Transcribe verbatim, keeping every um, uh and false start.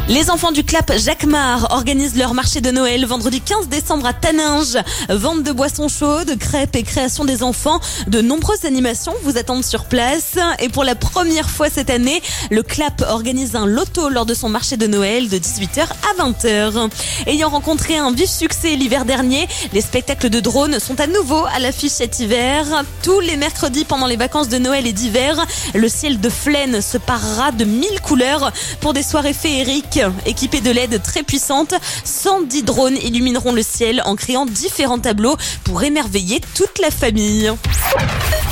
Les enfants du Clap Jacquemart organisent leur marché de Noël vendredi quinze décembre à Taninges. Vente de boissons chaudes, crêpes et création des enfants. De nombreuses animations vous attendent sur place. Et pour la première fois cette année, le Clap organise un loto lors de son marché de Noël de dix-huit heures à vingt heures. Ayant rencontré un vif succès l'hiver dernier, les spectacles de drones sont à nouveau à l'affiche cet hiver. Tous les mercredis pendant les vacances de Noël et d'hiver, le ciel de Flaine se parera de mille couleurs pour des soirées féeriques. Équipés de L E D très puissantes, cent dix drones illumineront le ciel en créant différents tableaux pour émerveiller toute la famille.